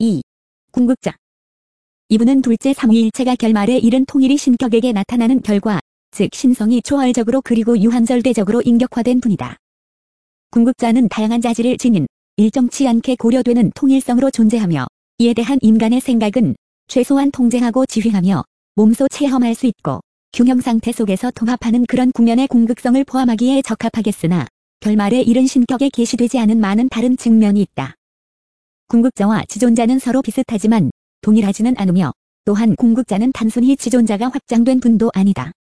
2. 궁극자. 이분은 둘째 삼위일체가 결말에 이른 통일이 신격에게 나타나는 결과, 즉 신성이 초월적으로 그리고 유한절대적으로 인격화된 분이다. 궁극자는 다양한 자질을 지닌 일정치 않게 고려되는 통일성으로 존재하며 이에 대한 인간의 생각은 최소한 통제하고 지휘하며 몸소 체험할 수 있고 균형 상태 속에서 통합하는 그런 국면의 궁극성을 포함하기에 적합하겠으나 결말에 이른 신격에 계시되지 않은 많은 다른 측면이 있다. 궁극자와 지존자는 서로 비슷하지만 동일하지는 않으며 또한 궁극자는 단순히 지존자가 확장된 분도 아니다.